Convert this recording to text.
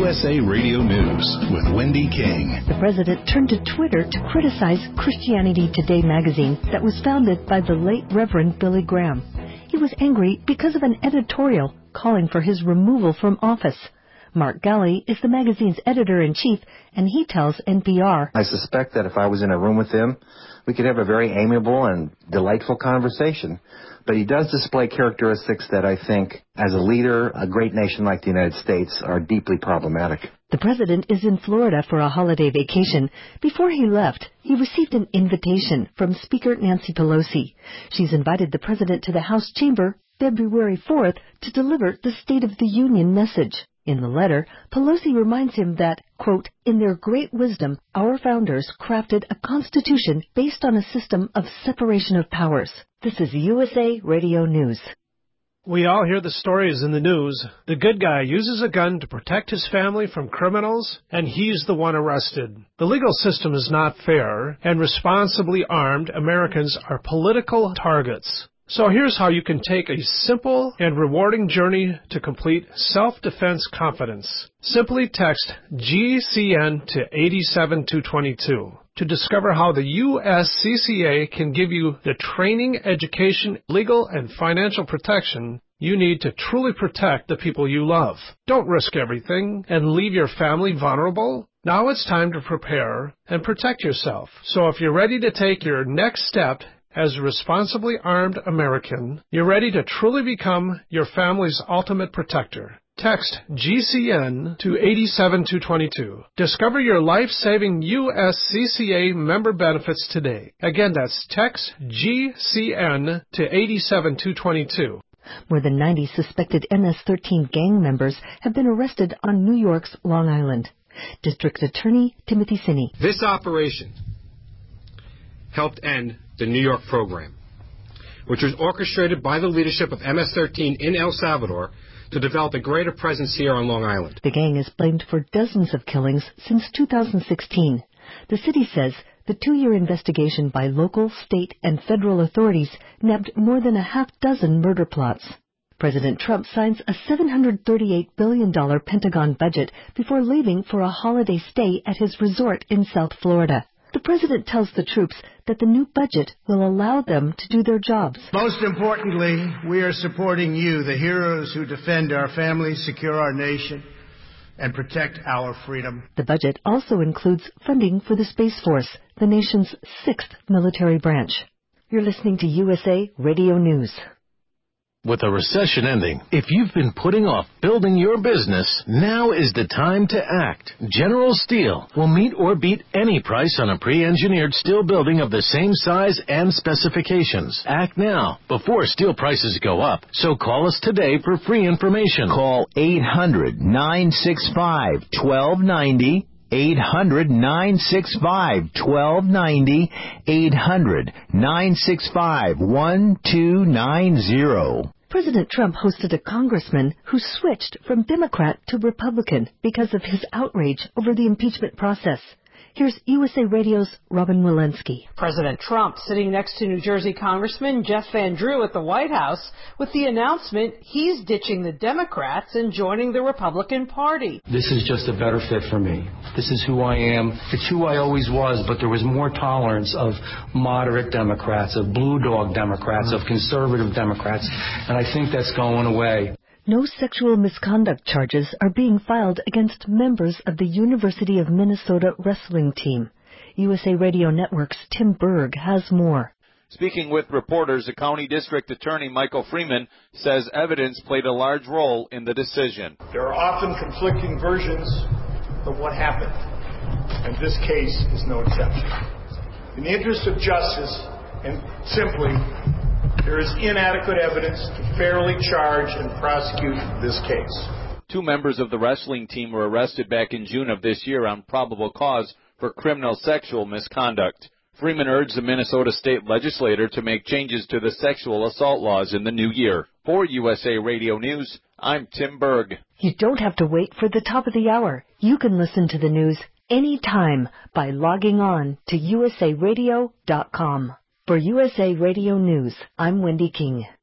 USA Radio News with Wendy King. The president turned to Twitter to criticize Christianity Today magazine that was founded by the late Reverend Billy Graham. He was angry because of an editorial calling for his removal from office. Mark Galli is the magazine's editor-in-chief, and he tells NPR, I suspect that if I was in a room with him, we could have a very amiable and delightful conversation. But he does display characteristics that I think, as a leader, a great nation like the United States, are deeply problematic. The president is in Florida for a holiday vacation. Before he left, he received an invitation from Speaker Nancy Pelosi. She's invited the president to the House chamber February 4th to deliver the State of the Union message. In the letter, Pelosi reminds him that, quote, in their great wisdom, our founders crafted a constitution based on a system of separation of powers. This is USA Radio News. We all hear the stories in the news. The good guy uses a gun to protect his family from criminals, and he's the one arrested. The legal system is not fair, and responsibly armed Americans are political targets. So here's how you can take a simple and rewarding journey to complete self-defense confidence. Simply text GCN to 87222 to discover how the USCCA can give you the training, education, legal, and financial protection you need to truly protect the people you love. Don't risk everything and leave your family vulnerable. Now it's time to prepare and protect yourself. So if you're ready to take your next step as a responsibly armed American, you're ready to truly become your family's ultimate protector. Text GCN to 87222. Discover your life-saving USCCA member benefits today. Again, that's text GCN to 87222. More than 90 suspected MS-13 gang members have been arrested on New York's Long Island. District Attorney Timothy Sinney. This operation helped end the New York program, which was orchestrated by the leadership of MS-13 in El Salvador to develop a greater presence here on Long Island. The gang is blamed for dozens of killings since 2016. The city says the 2-year investigation by local, state, and federal authorities nabbed more than a half-dozen murder plots. President Trump signs a $738 billion Pentagon budget before leaving for a holiday stay at his resort in South Florida. The president tells the troops that the new budget will allow them to do their jobs. Most importantly, we are supporting you, the heroes who defend our families, secure our nation, and protect our freedom. The budget also includes funding for the Space Force, the nation's 6th military branch. You're listening to USA Radio News. With a recession ending, if you've been putting off building your business, now is the time to act. General Steel will meet or beat any price on a pre-engineered steel building of the same size and specifications. Act now, before steel prices go up. So call us today for free information. Call 800-965-1290. 800-965-1290, 800-965-1290. President Trump hosted a congressman who switched from Democrat to Republican because of his outrage over the impeachment process. Here's USA Radio's Robin Walensky. President Trump sitting next to New Jersey Congressman Jeff Van Drew at the White House with the announcement he's ditching the Democrats and joining the Republican Party. This is just a better fit for me. This is who I am. It's who I always was, but there was more tolerance of moderate Democrats, of blue dog Democrats, of conservative Democrats, and I think that's going away. No sexual misconduct charges are being filed against members of the University of Minnesota wrestling team. USA Radio Network's Tim Berg has more. Speaking with reporters, the County District Attorney Michael Freeman says evidence played a large role in the decision. There are often conflicting versions of what happened, and this case is no exception. In the interest of justice and simply, there is inadequate evidence to fairly charge and prosecute this case. 2 members of the wrestling team were arrested back in June of this year on probable cause for criminal sexual misconduct. Freeman urged the Minnesota state legislature to make changes to the sexual assault laws in the new year. For USA Radio News, I'm Tim Berg. You don't have to wait for the top of the hour. You can listen to the news anytime by logging on to usaradio.com. For USA Radio News, I'm Wendy King.